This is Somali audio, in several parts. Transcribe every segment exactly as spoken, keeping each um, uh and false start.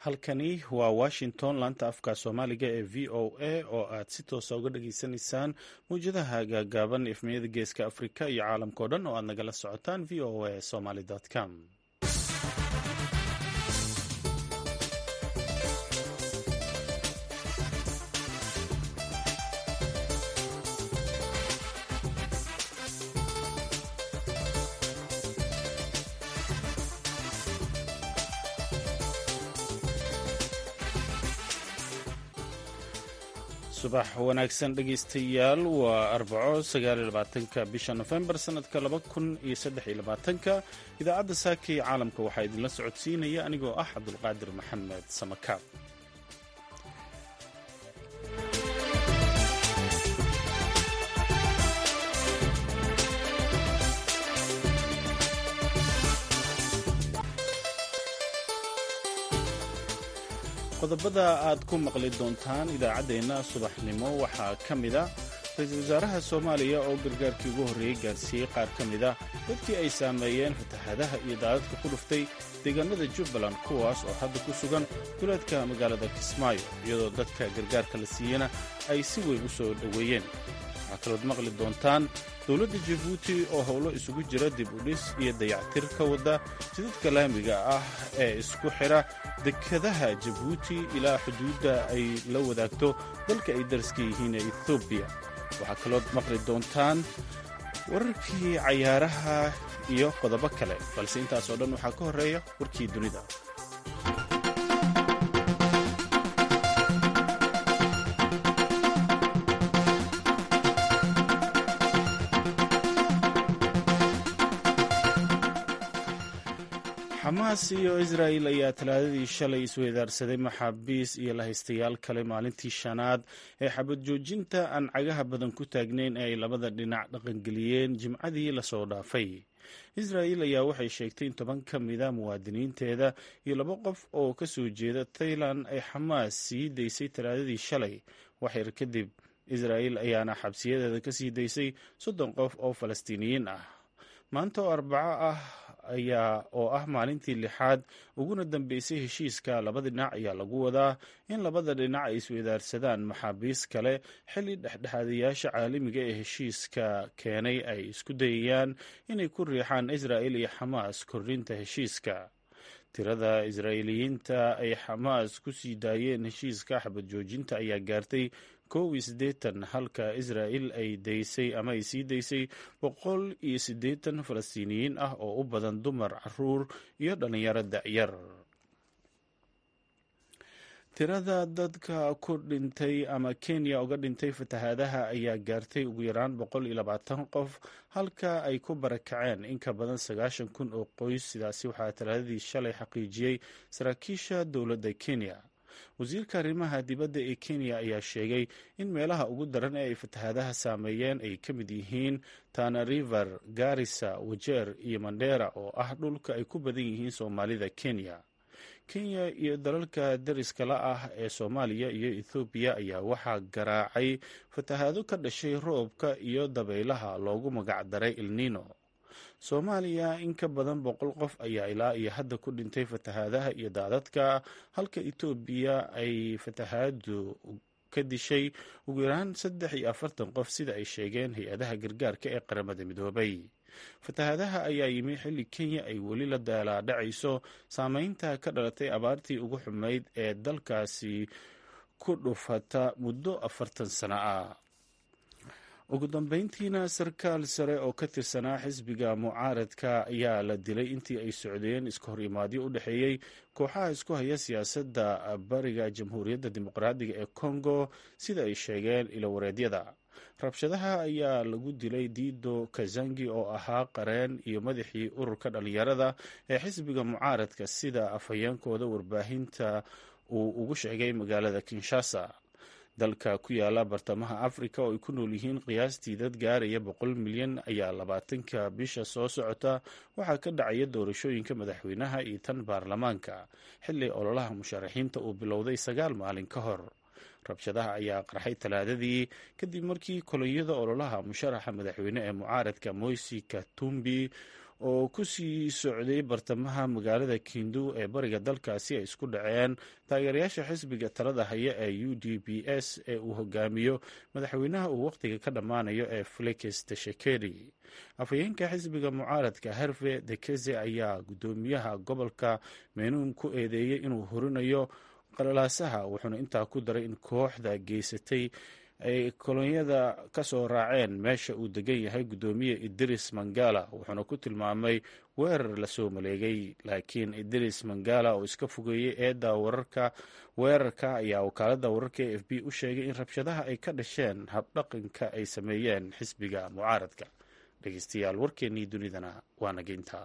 halkani waa washington laanta afka soomaaliga ee v o a oo aad si toosa uga dhageysanaysaan mawjadaha gaagaaban efmiyada geeska afrika iyo caalamkao dhan oo aad nagala socotaan v o a somaly com. subax wanaagsan dhegaystayaal, waa arbaco sagaaliyo labaatanka bisha nofembar sanadka laba kun iyo saddex iyo labaatanka. idaacadda saaka ee caalamka waxaa idinla socodsiinaya anigoo ah cabdulqaadir maxamed samakaab. qodobada aad ku maqli doontaan idaacaddeenna subaxnimo waxaa ka mid a ra-iisul wasaaraha soomaaliya oo gargaarkii ugu horreeyey gaarsiiyey qaar ka mid a dadkii ay saameeyeen fatahaadaha iyo daadadka ku dhuftay deegaanada jubbaland, kuwaas oo hadda ku sugan duleedka magaalada kismaayo, iyadoo dadka gargaarka la siiyena ay si weyn u soo dhoweeyeen. waxaa kalood maqli doontaan dowladda jabuuti oo howlo isugu jira dib u dhis iyo dayactir ka wada jidadka laamiga ah ee isku xidha dekadaha jabuuti ilaa xuduudda ay la wadaagto dalka ay dariska yihiin ee ethoobiya. waxaa kalood maqli doontaan wararkii cayaaraha iyo qodobo kale, balse intaasoo dhan waxaa ka horreeya warkii dunida. xamaas iyo israa'il ayaa talaadadii shalay isweydaarsaday maxaabiis iyo lahaystayaal kale maalintii shanaad ee xabad joojinta aan cagaha badan ku taagnayn ee ay labada dhinac dhaqangeliyeen jimcadii lasoo dhaafay. israa'il ayaa waxay sheegtay in toban ka mida muwaadiniinteeda iyo laba qof oo ka soo jeeda tailan ay xamaas sii daysay talaadadii shalay. waxyar kadib israa'il ayaana xabsiyadeeda ka sii daysay soddon qof oo falastiiniyiin ah. maanta oo arbaco ah ayaa oo ah maalintii lixaad uguna dambeysay heshiiska labada dhinac ayaa lagu wadaa in labada dhinac ay isweydaarsadaan maxaabiis kale xilli dhexdhexaadayaasha caalamiga ee heshiiska keenay ay isku dayayaan inay ku riixaan israa'il iyo xamaas kordhinta heshiiska. tirada israa'iiliyiinta ay xamaas ku sii daayeen heshiiska xabad joojinta ayaa gaartay kow iyo siddeetan, halka israa'il ay daysay ama ay sii daysay boqol iyo siddeetan falastiiniyiin ah oo u badan dumar, caruur iyo dhallinyaro da'yar. tirada dadka ku dhintay ama kenya uga dhintay fatahaadaha ayaa gaartay ugu yaraan boqol iyo labaatan qof, halka ay ku barakaceen in ka badan sagaashan kun oo qoys. sidaasi waxaa talaadadii shalay xaqiijiyey saraakiisha dowladda kenya. wasiirka arrimaha dibadda ee kenya ayaa sheegay in meelaha ugu daran ee ay fatahaadaha saameeyeen ay ka mid yihiin tana river, garissa, wajeer iyo mandera oo ah dhulka ay ku badan yihiin soomaalida kenya. kenya iyo dalalka dariska la ah ee soomaaliya iyo ethoobiya ayaa waxaa garaacay fatahaado ka dhashay roobka iyo dabaylaha loogu magac daray ilnino. soomaaliya in ka badan boqol qof ayaa ilaa iyo hadda ku dhintay fatahaadaha iyo daadadka, halka etoobiya ay fatahaadu ka dishay ugu yaraan saddex iyo afartan qof sida ay sheegeen hay-adaha gargaarka ee qaramada midoobay. fatahaadaha ayaa yimi xilli kenya ay weli la daalaadhacayso saameynta ka dhalatay abaartii ugu xumayd ee dalkaasi ku dhufata muddo afartan sano ah. ugu dambeyntiina sarkaal sare oo ka tirsanaa xisbiga mucaaradka ayaa la dilay intii ay socdeen iska hor imaadyo u dhexeeyey kooxaha isku haya siyaasadda bariga jamhuuriyadda dimuqraadiga ee congo, sida ay sheegeen ilowareedyada. rabshadaha ayaa lagu dilay dido kazangi oo ahaa qareen iyo madaxii ururka dhallinyarada ee xisbiga mucaaradka, sida afhayeenkooda warbaahinta uu ugu sheegay magaalada kinshasa. dalka ku yaala bartamaha afrika oo ay ku nool yihiin qiyaastii dad gaaraya boqol milyan ayaa labaatanka bisha soo socota waxaa ka dhacaya doorashooyinka madaxweynaha iyo tan baarlamaanka, xilli ololaha musharaxiinta uu bilowday sagaal maalin ka hor. rabshadaha ayaa qarxay talaadadii kadib markii kolonyada ololaha musharaxa madaxweyne ee mucaaradka moysi katumbi oo ku sii socday bartamaha magaalada kindu ee bariga dalkaasi ay isku dhaceen taageerayaasha xisbiga talada haya ee u d p s ee uu hogaamiyo madaxweynaha uu wakhtiga ka dhammaanayo ee Felix Tshisekedi. afhayeenka xisbiga mucaaradka Herve Dekeze ayaa gudoomiyaha gobolka Meenun ku eedeeyey inuu horinayo qalalaasaha, wuxuuna intaa ku daray in kooxda geysatay ay kolonyada ka soo raaceen meesha uu degan yahay gudoomiye Idris Mangala, wuxuuna ku tilmaamay weerar la soo maleegay. laakiin Idris Mangala oo iska fogeeyey eedda wararka weerarka ayaa wakaaladda wararka ee F B u sheegay in rabshadaha ay ka dhasheen habdhaqanka ay sameeyeen xisbiga mucaaradka. dhegeystayaal, warkeennii dunidana waa nageynta.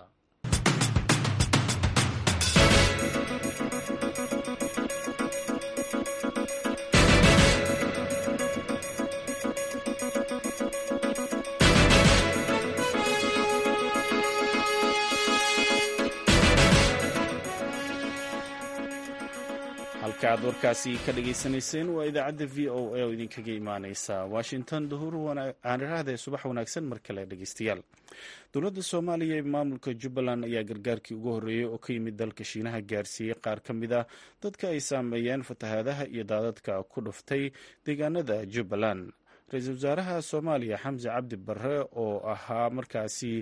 halka aad warkaasi ka dhageysanayseen waa idaacadda v o a oo idinkaga imaaneysa Washington. duhur aan iraahday subax wanaagsan mar kale dhegeystayaal. dowladda Soomaaliya ee maamulka Jubbaland ayaa gargaarkii ugu horreeyay oo ka yimid dalka Shiinaha gaarsiiyey qaar ka mid ah dadka ay saameeyeen fatahaadaha iyo daadadka ku dhuftay deegaanada Jubbaland. ra-iisul wasaaraha Soomaaliya Xamse Cabdi Barre oo ahaa markaasi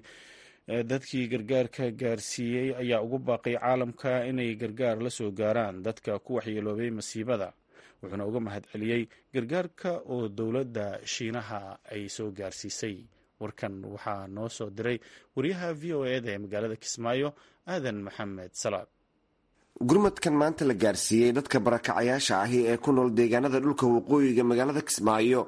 dadkii gargaarka gaarsiiyey ayaa ugu baaqay caalamka inay gargaar la soo gaaraan dadka ku waxyeeloobay masiibada, wuxuuna uga mahadceliyey gargaarka oo dowladda Shiinaha ay soo gaarsiisay. warkan waxaa noo soo diray wariyaha v o e da ee magaalada Kismaayo Aadan Maxamed Salaad. gurmadkan maanta la gaarsiiyey dadka barakacayaasha ahi ee ku nool deegaanada dhulka waqooyiga magaalada Kismaayo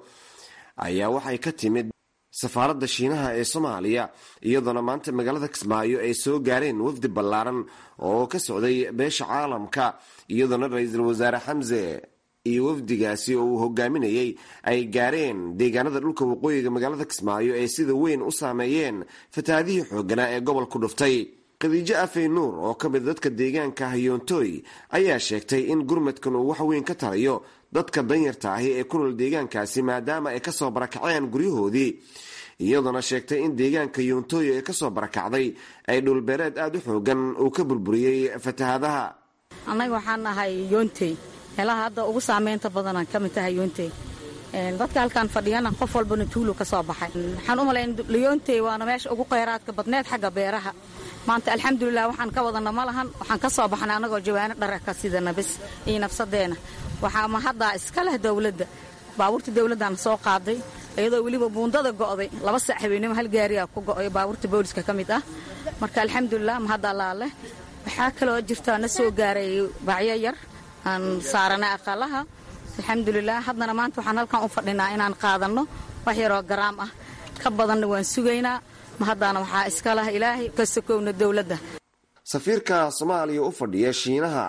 ayaa waxay ka timid safaaradda Shiinaha ee Soomaaliya, iyadoona maanta magaalada Kismaayo ay soo gaareen wafdi ballaaran oo ka socday beesha caalamka, iyadoona ra-iisul wasaare Xamse iyo wafdigaasi oo uu hogaaminayay ay gaareen deegaanada dhulka waqooyiga magaalada Kismaayo ee sida weyn u saameeyeen fatahaadihii xoogganaa ee gobolku dhuftay. Khadiijo Afey Nuur oo ka mid dadka deegaanka Hayoontooy ayaa sheegtay in gurmadkan uu wax weyn ka tarayo dadka danyarta ahi ee ku nool deegaankaasi maadaama ay ka soo barakaceen guryahoodii, iyadoona sheegtay in deegaanka Hayoontooy ee ka soo barakacday ay dhulbeereed aada u xoogan uu ka burburiyey fatahaadaha. annaga waxaan nahay Hayoontooy, meelaha hadda ugu saameynta badanaan ka mid tahay Hayoontooy. dadka halkaan fadhiyana qof walbana tuulo ka soo baxay. waxaan u malayn Hayoontooy waana meesha ugu kheyraadka badneed xagga beeraha. maanta alxamdulilah waxaan ka wadana ma lahan, waxaan ka soo baxnay anagoo jawaano dhar ka sidana bis iyo nafsadeena. waxaa ma hadda iska leh dawladda, baabuurta dawladdan soo qaaday iyadoo weliba buundada go'day laba saac habeenimo hal gaariya ku go'ay baabuurta booliska ka mid ah. marka alxamdulilah ma hadda laale. waxaa kaloo jirta na soo gaaray bacyo yar aan saaranay aqalaha. alxamdulilah haddana maanta waxaan halkan u fadhinaa inaan qaadano wax yaroo garaam ah, ka badanna waan sugaynaa. ma haddana waxaa iska lah ilaahay ka sokowna dawladda. safiirka Soomaaliya u fadhiya Shiinaha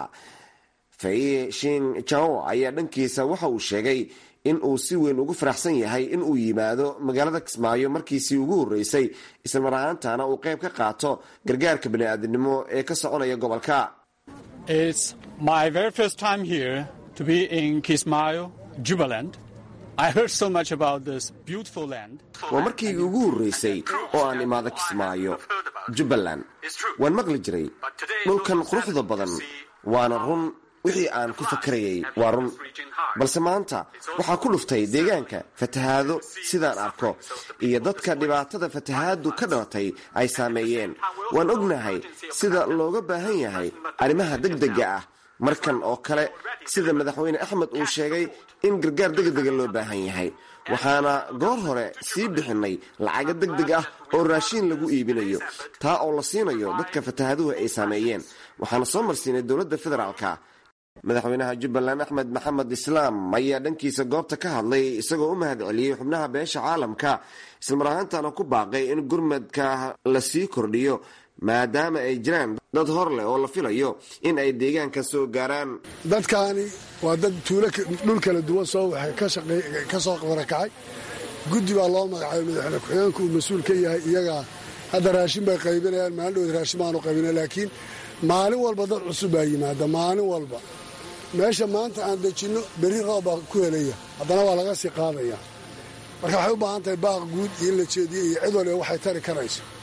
Fei Shin Chao ayaa dhankiisa waxa uu sheegay in uu si weyn ugu faraxsan yahay in uu yimaado magaalada Kismaayo markiisii ugu horeysay, isla mar ahaantaana uu qayb ka qaato gargaarka bini'aadanimo ee ka soconaya gobolka. It's my very first time here to be in Kismaayo, Jubaland. I heard so much about this beautiful land. waa markii ugu horeysay oo aan imaado Kismaayo, Jubbaland. waan maqli jiray dhulkan quruxda badan, waana run wixii aan ku fakarayay waa run, balse maanta waxaa ku dhuftay deegaanka fatahaado sidaan arko, iyo dadka dhibaatada fatahaadu ka dhalatay ay saameeyeen. waan ognahay sida looga baahan yahay arrimaha degdega ah markan oo kale, sida madaxweyne Axmed uu sheegay in gargaar degdega loo baahan yahay. waxaana goor hore sii bixinay lacaga degdeg ah oo raashin lagu iibinayo, taa oo la siinayo dadka fatahaaduhu ay saameeyeen. waxaana soo marsiinay dowladda federaalka. madaxweynaha Jubbaland Axmed Maxamed Islaam ayaa dhankiisa goobta ka hadlay, isagoo u mahadceliyey xubnaha beesha caalamka, isla mar ahaantaana ku baaqay in gurmadka la sii kordhiyo maadaama ay jiraan dad hor leh oo la filayo in ay deegaanka soo gaaraan. dadkaani waa dad tuulo dhul kala duwan soo waxay ka shaqeey ka soo barakacay. guddi baa loo magacaabay, madaxweyne ku-xigeenku uu mas-uul ka yahay. iyaga hadda raashin bay qaybinayaan, maalin dhow raashin baanu qaybinay, laakiin maalin walba dad cusub baa yimaada. maalin walba meesha maanta aan dejinno berri roob baa ku helaya, haddana waa laga sii qaadaya. marka waxay u baahan tahay baaq guud iyo in la jeediyo iyo cid waliba waxay tari karayso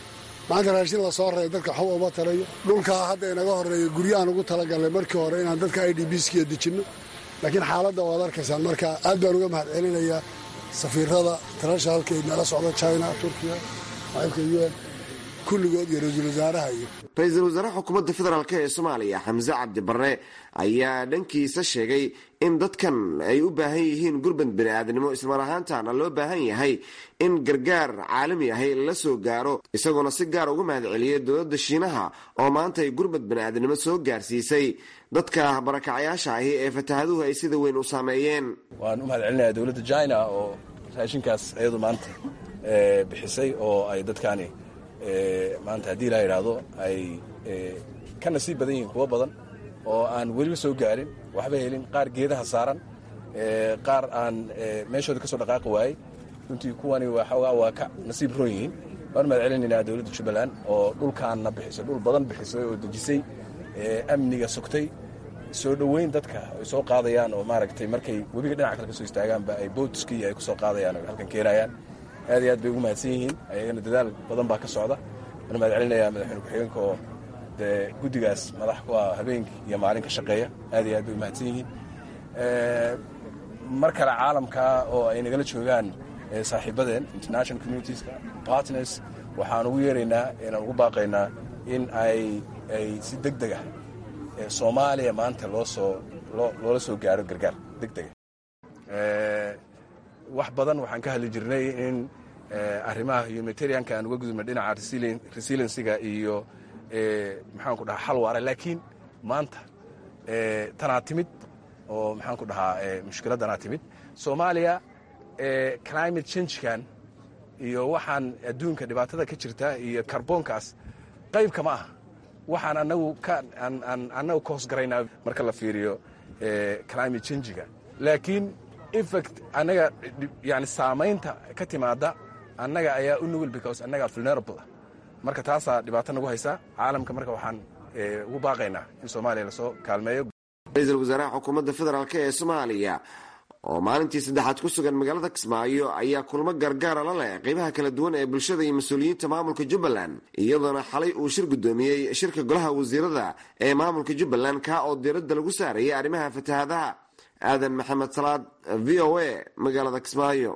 maanta raashin la soo reey dadka waxba uma tarayo dhulkaa hadda inaga horreeya guryahan ugu talagalnay markii hore inaan dadka i d bskiya dejinno laakiin xaaladda waad arkaysaan marka aad baan uga mahad celinayaa safiirada internationalka ee nala socda china turkiya maamulka u n kulligood iyo ra-iisul wasaaraha iyo ra-iisul wasaaraha xukuumadda federaalk ee soomaaliya xamse cabdi barre ayaa dhankiisa sheegay in dadkan ay u baahan yihiin gurbad bini'aadnimo ismar ahaantaana loo baahan yahay in gargaar caalami ahi la soo gaaro isagoona si gaar uga mahad celiyay dowladda shiinaha oo maanta ay gurbad bini'aadnimo soo gaarsiisay dadka barakacayaasha ahi ee fatahaduhu ay sida weyn u saameeyeen. waan u mahad celinayaa dowladda china oo raashinkaas iyadu maanta bixisay oo ay dadkaani maanta haddii la yidhaahdo ay ka nasiib badan yihiin kuwo badan oo aan weliba soo gaarin waxba helin qaar geedaha saaran qaar aan meeshooda ka soo dhaqaaqi waayey runtii kuwani waxoogaa waa ka nasiib roon yihiin waan mahad celinaynaa dowladda jubbaland oo dhulkaanna bixisay dhul badan bixisay oo dejisay amniga sugtay soo dhoweyn dadka ay soo qaadayaan oo maaragtay markay webiga dhinaca kale ka soo istaagaanba ay bootskii ay ku soo qaadayaan oo halkan keenayaan aad iyo aad bay ugu mahadsan yihiin ayagana dadaal badan baa ka socda waan mahad celinayaa madaxweyne ku-xigeenka oo dee guddigaas madax ku ah habeenkii iyo maalin ka shaqeeya aad iyo aad bay u mahadsan yihiin mar kale caalamka oo ay nagala joogaan saaxiibadeen international communitieska partners waxaan ugu yeeraynaa inaan ugu baaqaynaa in ay ay si deg deg ah soomaaliya maanta loo soo loola soo gaaro gargaar deg dega wax badan waxaan ka hadli jirnay in arrimaha humanitarianka aan uga gudubna dhinaca resiliensiga iyo maxaanku dhahaa xal waara laakiin maanta tanaa timid oo maxaanku dhahaa mushkiladdanaa timid soomaaliya climate changekan iyo waxaan adduunka dhibaatada ka jirta iyo karboonkaas qayb kama ah waxaan anagu ka annagu ka hoosgaraynaa marka la fiiriyo climate changiga laakiin effect annaga yani saamaynta ka timaada annaga ayaa u nugul because annaga vulnerable ah marka taasaa dhibaato nagu haysaa caalamka marka waxaan ugu baaqaynaa in soomaaliya lasoo kaalmeeyo. ra-iisul wasaaraha xukuumadda federaalk ee soomaaliya oo maalintii saddexaad ku sugan magaalada kismaayo ayaa kulmo gargaara la leh qaybaha kala duwan ee bulshada iyo mas-uuliyiinta maamulka jubbaland iyadoona xalay uu shir guddoomiyey shirka golaha wasiirada ee maamulka jubbaland kaa oo diiradda lagu saarayay arrimaha fatahaadaha. aadan maxamed salaad v o a magaalada kismaayo.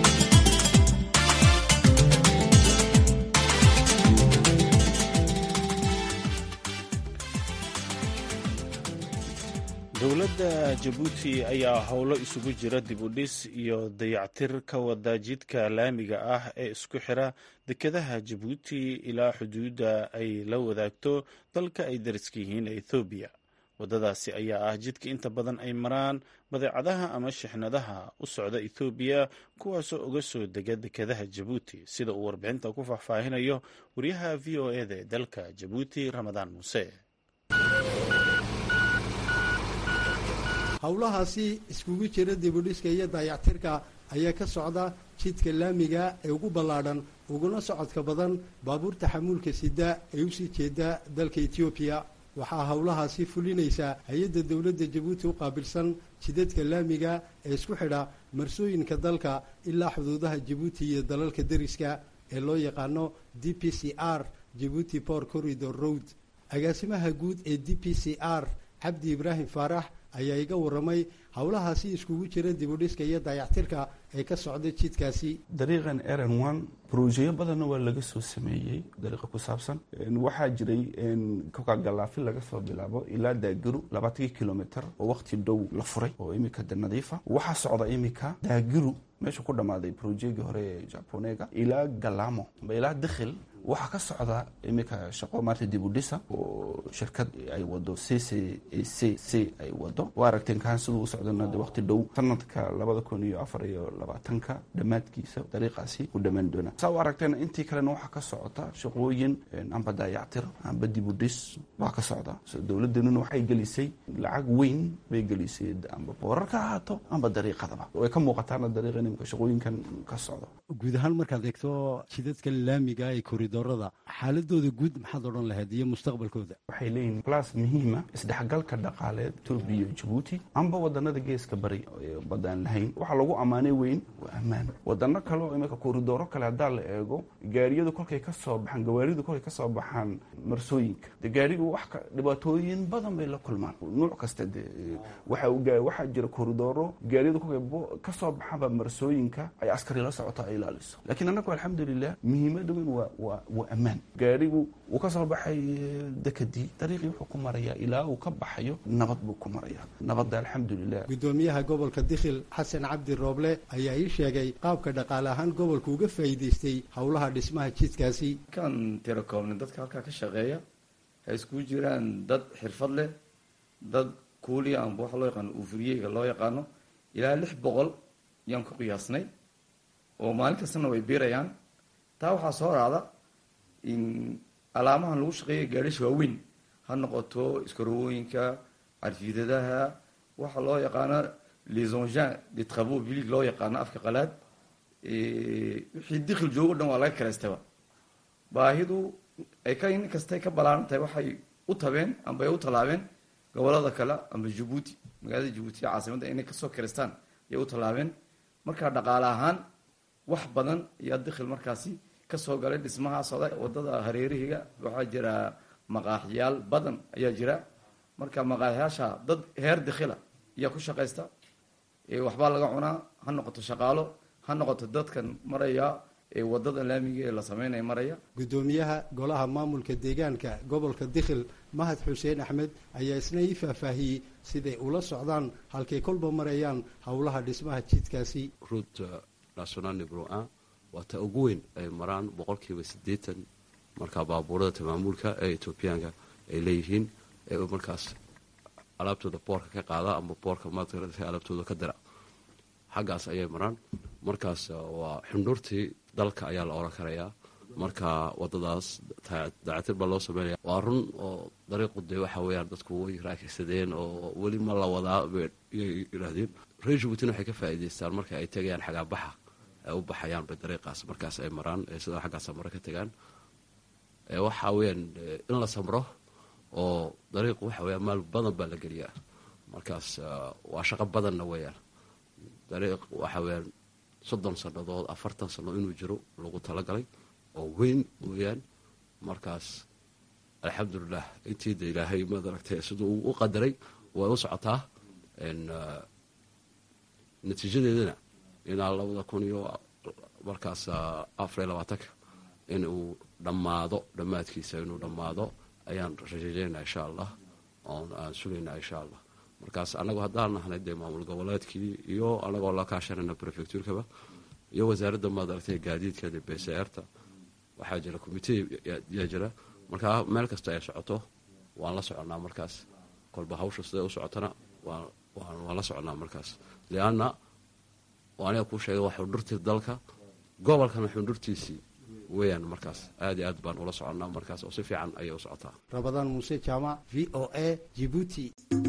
dowladda jabuuti ayaa howlo isugu jira dib u dhis iyo dayactir ka wada jidka laamiga ah ee isku xira dekedaha jabuuti ilaa xuduudda ay la wadaagto dalka ay dariska yihiin ee ethoobiya. waddadaasi ayaa ah jidka inta badan ay maraan badeecadaha ama shixnadaha u socda ethoobiya kuwaasoo uga soo dega dekedaha jabuuti sida uu warbixinta ku faahfaahinayo wariyaha v o eda ee dalka jabuuti ramadaan muuse. howlahaasi iskugu jira dibudhiska iyo dayactirka ayaa ka socda jidka laamiga ee ugu ballaadhan uguna socodka badan baabuurta xamuulka sida ee usii jeeda dalka etoobiya. waxaa howlahaasi fulinaysaa hay-adda dowladda jabuuti u qaabilsan jidadka laamiga ee isku xidha marsooyinka dalka ilaa xuduudaha jabuuti iyo dalalka deriska ee loo yaqaano d p c r jabuuti port corridor road. agaasimaha guud ee d p c r cabdi ibraahim faarax ayaa iga warramay howlahaasi iskugu jira dibudhiska iyo dayactirka ee ka socda jidkaasi. dariiqan eran one brojeyo badanna waa laga soo sameeyey dariiqa ku saabsan. waxaa jiray kokagalaafi laga soo bilaabo ilaa daagiru labaatankii kilomitr oo waqti dhow la furay oo imika de nadiifa. waxaa socda imika daagiru meesha ku dhammaaday brojegii hore ee japonega ilaa galamo amba ilaa dakhil waxaa ka socda iminka shaqo maarta dib u dhisa oo shirkad ay wado c c c c ay wado. waa aragteen kaan siduu u socdana de waqti dhow sanadka labada kun iyo afar iyo labaatanka dhammaadkiisa dariiqaasi ku dhammaan doona. saa u aragteen intii kalena waxaa ka socota shaqooyin amba daayactir amba dib u dhis waa ka socda. dowladdanuna waxay gelisay lacag weyn bay gelisay amba boorar ka ahaato amba dariiqadaba way ka muuqataana dariiqa imika shaqooyinkan ka socdo. guud ahaan markaad eegto jidadka laamiga ee koridorada xaaladooda guud maxaad odhan lahayd iyo mustaqbalkooda? waxay waxay leeyihiin plus muhiima isdhexgalka dhaqaaleed Ethiopia iyo Djibouti amba wadanada geeska bari badan lahayn waxa lagu amaanay weyn waa amaan wadano kale oo imika kooridooro kale hadaa la eego gaariyadu kolkay ka soo baxaan gawaaridu kolkay ka soo baxaan marsooyinka de gaarigu wax ka dhibaatooyin badan bay la kulmaan nooc kasta de waxa uu gaa waxa jira kooridooro gaariyadu kolkay ka soo baxaan marsooyinka ay askari la socoto ay ilaaliso laakiin anagu alxamdulillah muhiimadu waa waa waa amaan gaarigu uu ka soo baxay dekadii dariiqii wuxuu ku marayaa ilaa uu ka baxayo nabad buu ku marayaa nabadda alxamdulillah gudoomiyaha gobolka Dikhil Xasan Cabdi Rooble ayaa ii sheegay qaabka dhaqaale ahaan gobolku uga faa'iideystay hawlaha dhismaha jidkaasi kan telekoomna dadka halka ka shaqeeya ay isku jiraan dad xirfad leh dad kuuli aan wax loo yaqaan ufuriyeyga loo yaqaano ilaa lix boqol yaan ku qiyaasnay oo maalin kastana way biirayaan taa waxaa soo raacda in alaamahan lagu shaqeeyo gaadhisha waaweyn ha noqoto iskarowooyinka carfidadaha waxa loo yaqaano les engins de travaux publics loo yaqaano afka qalaad wixii Dikhil joogo dhan waa laga kaleystaba baahidu ay ka in kastay ka balaaran tahay waxay u tabeen amba ay u talaabeen gobolada kale amba Djibouti magaalada Djibouti caasimadda inay ka soo kareystaan ay u talaabeen marka dhaqaale ahaan wax badan iyo Dikhil markaasi ka soo galay dhismaha socda wadada hareerihiga waxa jira maqaaxiyaal badan ayaa jira marka maqaaxiyaasha dad heer Dikhila iyo ku shaqeysta ee waxba laga cunaa ha noqoto shaqaalo ha noqoto dadkan maraya ee wadada laamiga ee la sameeyay maraya gudoomiyaha golaha maamulka deegaanka gobolka Dikhil Mahad Xuseen Axmed ayaa isna ii faahfaahiyay sida ula socdaan halkay kolba marayaan hawlaha dhismaha jidkaasi route national number one wata ugu weyn ay maraan boqolkiiba siddeetan marka baabuurada maamulka ee Ethioopiaanka ay leeyihiin ee markaas alaabtooda boorka ka qaada ama boorka maadka alaabtooda ka dira xagaas ayay maraan markaas waa xundurtii dalka ayaa la oran karayaa marka wadadaas daacatir baa loo sameeyaa waa run oo dariiqu de waxa weeyaan dadku way raakaysadeen oo weli ma la wadaa yiraahdeen reer Djibouti waxay ka faa'iideystaan marka ay tagayaan xagaa baxa ay u baxayaan ba dariiqaas markaas ay maraan sida xagaas mara ka tagaan ee waxa weeyaan in la samro oo dariiqu waxa weeyaan maal badan baa la geliyaa markaas waa shaqo badanna weeyaan dariiq waxa weeyaan soddon sanadood afartan sano inuu jiro lagu talagalay oo weyn weeyaan markaas alxamdulillah intii de ilaahay ma daragtay sidoo uu qadaray way u socotaa in natiijadeedana inaa labada kun iyo markaas afar iyo labaatanka in uu dhammaado dhammaadkiisa inuu dhammaado ayaan rajaynaynaa insha allah oon aan sugaynaa insha allah markaas anagoo haddaan nahnay dee maamul goboleedkii iyo anagoo la kaashanayna prefecturekaba iyo wasaaradda madaragtay gaadiidka de b c r-ta waxaa jira commitee yaa jira markaa meel kasta ay socoto waan la soconaa markaas kolba hawsha siday u socotana waan waan la soconaa markaas lianna aniga kuu sheegay waa xundurtii dalka gobolkana xundurtiisii weeyaan markaas aad iyo aad baan ula soconnaa markaas oo si fiican ayay u socotaa Rabadaan Muuse Jaamac V O A Djibouti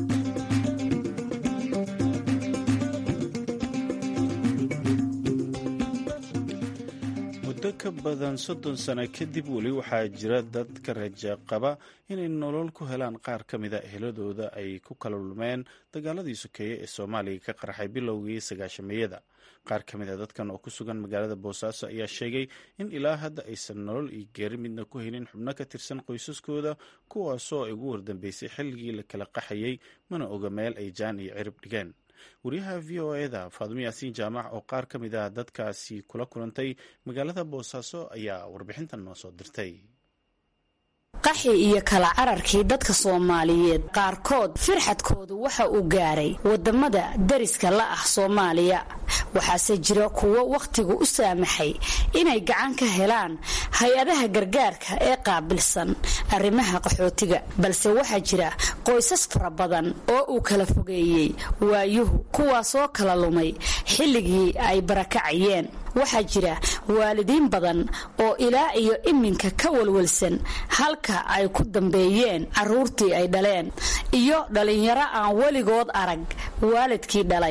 muddo ka badan soddon sano kadib weli waxaa jira dad ka raja qaba inay nolol ku helaan qaar ka mida eheladooda ay ku kala lumeen dagaaladii sokeeye ee Soomaaliya ka qarxay bilowgii sagaashameeyada qaar ka mida dadkan oo ku sugan magaalada Boosaaso ayaa sheegay in ilaa hadda aysan nolol iyo geeri midna ku helin xubno ka tirsan qoysaskooda kuwaasoo ay ugu wardambeysay xilligii la kala qaxayay mana oga meel ay jaan iyo cirib dhigeen wariyaha V O A-da Faadimo Yaasiin Jaamac oo qaar ka mid ah dadkaasi kula kulantay magaalada Boosaaso ayaa warbixintan noo soo dirtay qaxi iyo kala cararkii dadka Soomaaliyeed qaarkood firxadkoodu waxa uu gaaray wadamada dariska la ah Soomaaliya waxaase jira kuwo waqtigu u saamaxay inay gacan ka helaan hay-adaha gargaarka ee qaabilsan arrimaha qaxootiga balse waxa jira qoysas fara badan oo uu kala fogeeyay waayuhu kuwaasoo kala lumay xilligii ay barakacayeen waxaa jira waalidiin badan oo ilaa iyo iminka ka walwalsan halka ay ku dambeeyeen caruurtii ay dhaleen iyo dhalinyaro aan weligood arag waalidkii dhalay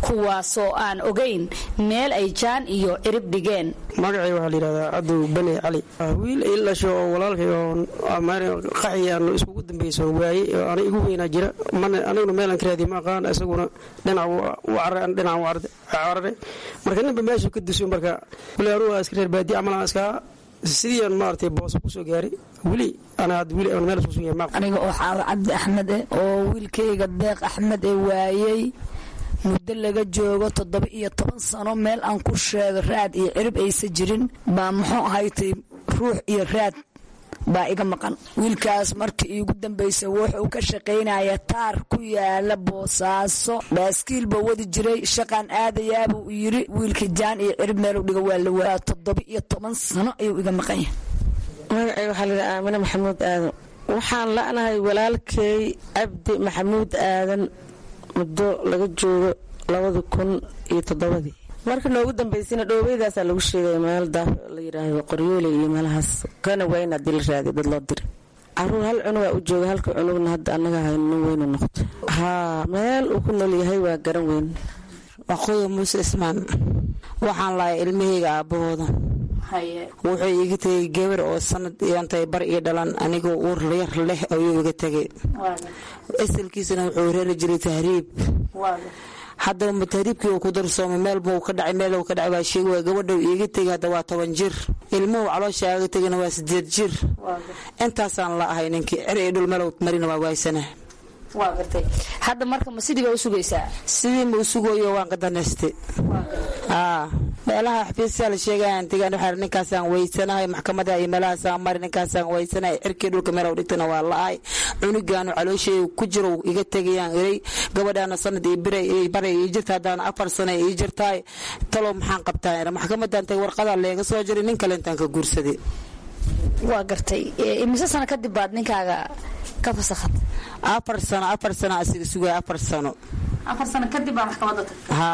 kuwaasoo aan ogayn meel ay jaan iyo cirib dhigeen. magacay waxaa layidhahdaa cadow bane cali, wiil ay dhasho oo walaalkay oo qaxiyaan iskugu dambayso waaye ana igu weynaa jira aniguna meelaan ka raadiy ma aqaan, isaguna dhinac dhinac carare marka ninba meeshu ka diso marka wali anugu iska reer baadiye camalaan iskaa sidii aan maartay boos ku soo gaaray wili ana had wili aan meel isku soo yahay aniga oo xaawo cabdi axmed eh oo wiilkayga deeq axmed ee waayay muddo laga joogo toddoba iyo toban sano meel aan ku sheego raad iyo cirib aysa jirin baa muxuu ahaytay ruux iyo raad baa iga maqan. wiilkaas markii iigu dambaysa wuxuu ka shaqaynaya taar ku yaala Boosaaso, baaskiil baa wadi jiray, shaqaan aadayaaba uu yiri wiilkii jaan iyo cirib meel u dhiga waa la waa toddoba iyo toban sano ayuu iga maqan yahay. magacay waxaa la yidhahaa Aamina Maxamuud Aadan, waxaan la'nahay walaalkay Cabdi Maxamuud Aadan muddo laga joogo labada kun iyo toddobadii. marka noogu dambaysina dhoobeydaasa lagu sheegay meel daaf la yiraahdo qoryoole iyo meelahaas kana wayna dil raadi dad loo diray. caruur hal cunug u jooga, halka cunugna hadda anaga hayno weyna noqdo. ha meel uu ku nool yahay waa garan weyn. waqooyi Muuse Ismaan waxaan laay ilmahayga aabahooda haye wuxuu iga tagay gabar oo sanad iyantay bar iyo dhalan anigoo uur yar leh ayuu iga tagay. asalkiisana wuxuu reeri jiray tahriib. hadda mutahriibkii uu ku darsoomay meel buu ka dhacay meel uu ka dhacay waa sheegay waa gabadha iiga tagay hadda waa toban jir, ilmuhu caloosha iga tagayna waa sideed jir. intaasaan la ahay ninkii cir ee dhul meel marina waa waysana. waa gartay hadda marka ma sidii u sugaysaa? sidii ma u sugayo waan qadanaystay. ah meelaha xafiisyada sheegayaan tigaan waxa ninkaasaan weysanahay maxkamadda ay meelahaasaan marin ninkaasaan weysanahay cirkii dhulka meel u dhigtana waa la'ay cunugaanu calooshay ku jiro iga tagayaan iray gabadhaana sanad iyo biray iyo baray iyo jirta hadaan afar sano iyo jirtay talo maxaan qabtaa maxkamaddan tay warqada leega soo jiray nin kale intaan ka guursaday. waa gartay imise sano kadib baad ninkaaga ka fasaxad? afar sano afar sano asiga sugay afar sano afar sano kadib baa maxkamadda tagtay. ha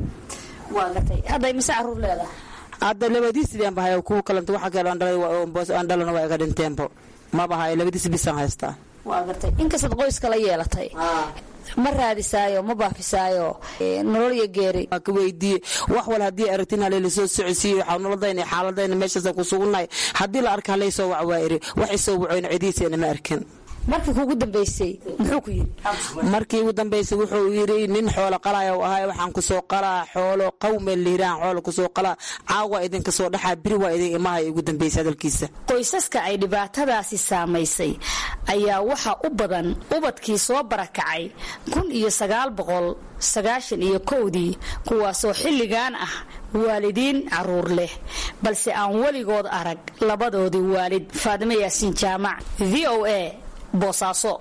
waa gartay hadda imise caruur leedahay? hadda labadiis baan bahay ku kalanta waxa kale aan dhalay oo boos aan dhalana waa iga dhinteembo ma bahay labadiis bisan haystaa. waa gartay inkastoo qoyska la yeelatay ma raadisaayo ma baafisaayo nolol iyo geeri ka weydiiyay wax wal hadii aragtina la soo socodsiyo waxa nolodayna xaaladayna meeshaas ku sugnay hadii la arkaa la soo wacwaayri wax isoo wacayna cidiisana ma arkin. markii ugu dambaysay muxuu ku yiri? markii ugu dambaysay wuxuu yiri nin xoolo qalaayo ahay waxaan ku soo qalaa xoolo qawmeel liiraan xoolo ku soo qalaa caawa idin ka soo dhaxaa biri waa idin imahay ugu dambaysay hadalkiisa. qoysaska ay dhibaatadaasi saamaysay ayaa waxa u badan ubadkii soo barakacay kun iyo sagaal boqol sagaashan iyo kowdii kuwaasoo xilligan ah waalidiin caruur leh balse aan weligood arag labadoodii waalid. Faadime Yaasiin Jaamac, V O A, Boosaaso.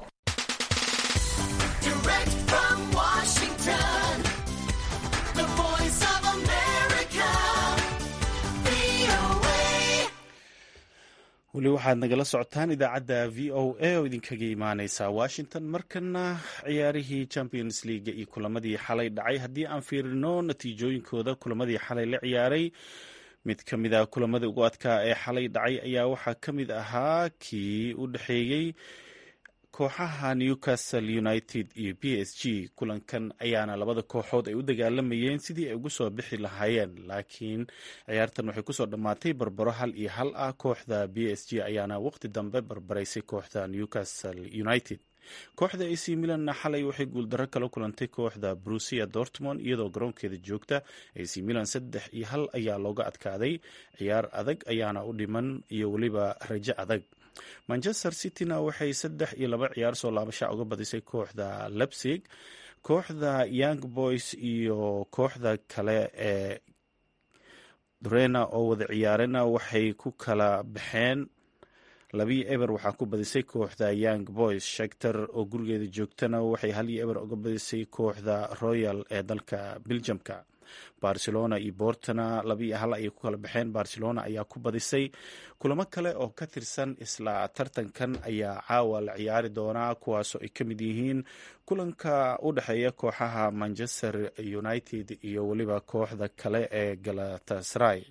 weli waxaad nagala socotaan idaacadda v o a oo idinkaga imaaneysa washington. markana ciyaarihii champions league iyo kulamadii xalay dhacay haddii aan fiirino natiijooyinkooda kulamadii xalay la ciyaaray mid ka mid ah kulamada ugu adkaa ee xalay dhacay ayaa waxaa ka mid ahaa kii u dhexeeyey kooxaha Newcastle United iyo P S G. kulankan ayaana labada kooxood ay u dagaalamayeen sidii ay ugu soo bixi lahaayeen, laakiin ciyaartan waxay kusoo dhammaatay barbaro hal iyo hal ah. kooxda P S G ayaana waqti dambe barbaraysay kooxda Newcastle United. kooxda A C Milan xalay waxay guuldarro kala kulantay kooxda Borussia Dortmund iyadoo garoonkeeda joogta. A C Milan saddex iyo hal ayaa looga adkaaday. ciyaar adag ayaana u dhiman iyo weliba rajo adag. Manchester City-na waxay saddex iyo laba ciyaar soo laabasha uga badisay kooxda Leipzig. kooxda Young Boys iyo kooxda kale ee Dorena oo wada ciyaarena waxay ku kala baxeen labii eber waxaa ku badisay kooxda Young Boys. Shakhtar oo gurigeeda joogtana waxay hal iyo eber uga badisay kooxda Royal ee dalka Belgiumka. Barcelona iyo Portona laba iyo hal ayay ku kala baxeen. Barcelona ayaa ku badisay. kulamo kale oo ka tirsan isla tartankan ayaa caawa la ciyaari doonaa kuwaasoo ay ka mid yihiin kulanka u dhexeeya kooxaha Manchester United iyo weliba kooxda kale ee Galatasaray.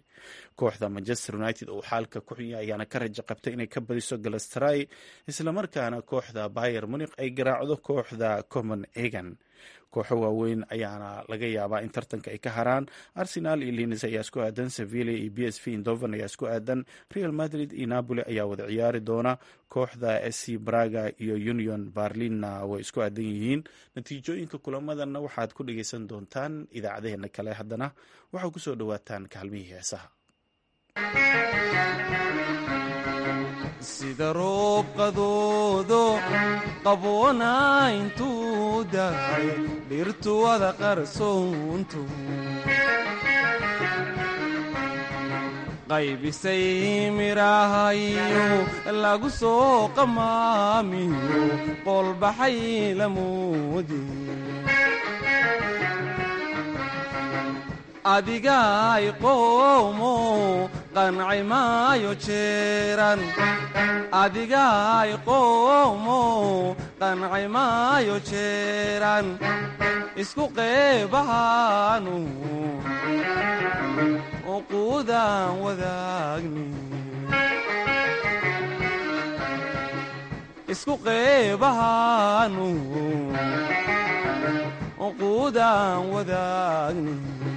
kooxda manchester united oo xaalka ku xunya ayaana ka rajo qabtay inay ka badiso galatasaray islamarkaana kooxda bayer munich ay garaacdo kooxda copenhagen. kooxo waaweyn ayaana laga yaabaa in tartanka ay ka haraan. arsenal iyo lins ayaa isku aadan, sevilla iyo b s v indoven ayaa isku aadan, real madrid iyo napoli ayaa wada ciyaari doona, kooxda sc braga iyo union berlinna way isku aadan yihiin. natiijooyinka kulamadanna waxaad ku dhegeysan doontaan idaacadeheena kale. haddana waxaa kusoo dhawaataan kaalmihii heesaha. sida roob qadoodo qaboona intuu dahay dhirtu wada qarsoontu qaybisay mirahayo lagu soo qamaamiyo qolbaxay lamoodi adigaay qoomo qanci maayo jeeran adigaay qoomo qanci maayo jeeran isku qeybahaanu uquudaan wadaagni isku qeybahaanu uquudaan wadaagni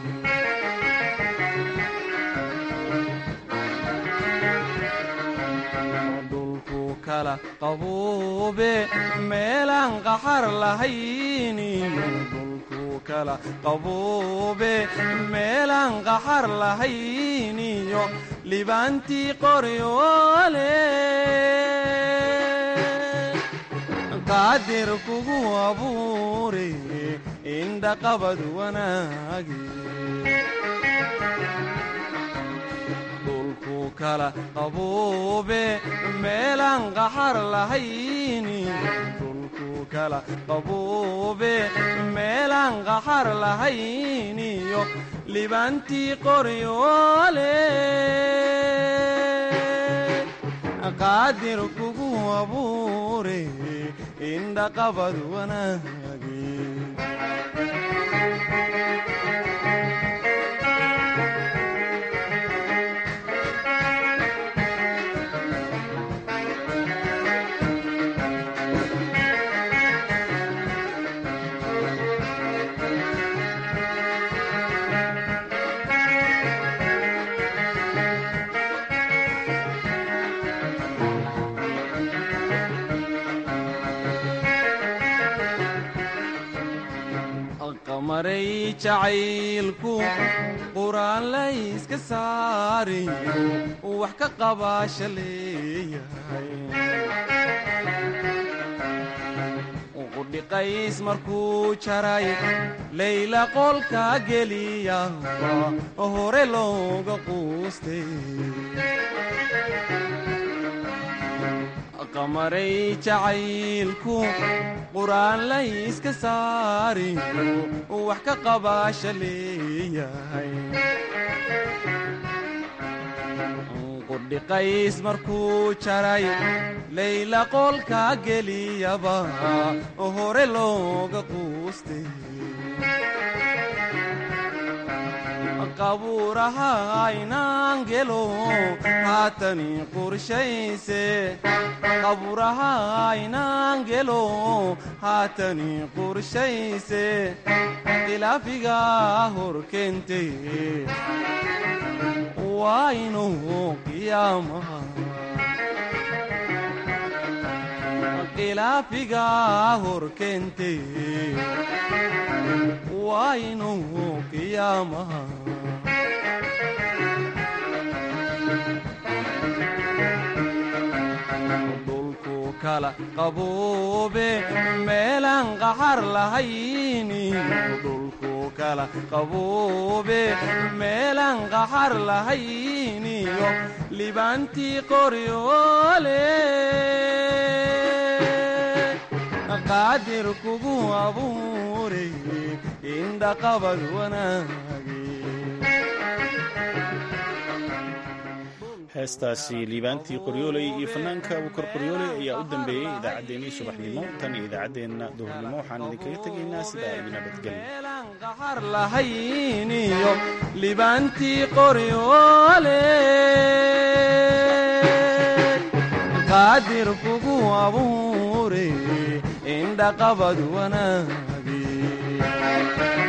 kala qabuube meelaan qaxar lahayniyo dhulku kala qabuube meelaan qaxar lahayniyo libaantii qoryoole qaadir kugu abuure indhaqabad wanaagi kala qabuube meelaan qaxar lahayni dhulku kala qabuube meelaan qaxar lahayniyo libaantii qoryoole qaadir kugu abuure indhaqabad wanaagi maray jacaylku quraan layska saariyo wax ka qabaasha leeyahay qudhiqays markuu jaray layla qolka geliya hore looga quustay qamaray jacaylku quraan layska saariyo wax ka qabaasha leeyahay qudhiqays markuu jaray layla qolka geliyaba hore looga quustay qabuuraha aynaan gelo haatani qorshayse qabuuraha aynaan gelo haatani qorshayse khilaafiga hor keentay waa inuu qiyaamaha khilaafiga hor keentay waa inuu qiyaamaha dhulku kala qabuube meelaan qaxar lahayni dhulku kala qabuube meelaan qaxar lahayniyo libaantii qoryoole qaadir kugu abuure indhaqabad wanaagi. heestaasi liibaantii qoryooley iyo fanaanka abukar qoryooley ayaa u dambeeyey idaacaddeenii subaxnimo tan iyo idaacaddeenna duhurnimo waxaan idinkaga tegaynaa sidaa iyo nabadgelyoqaxar lahayniyo liibaantii qoryoole qaadir kugu abuure indhaqabad wanaagi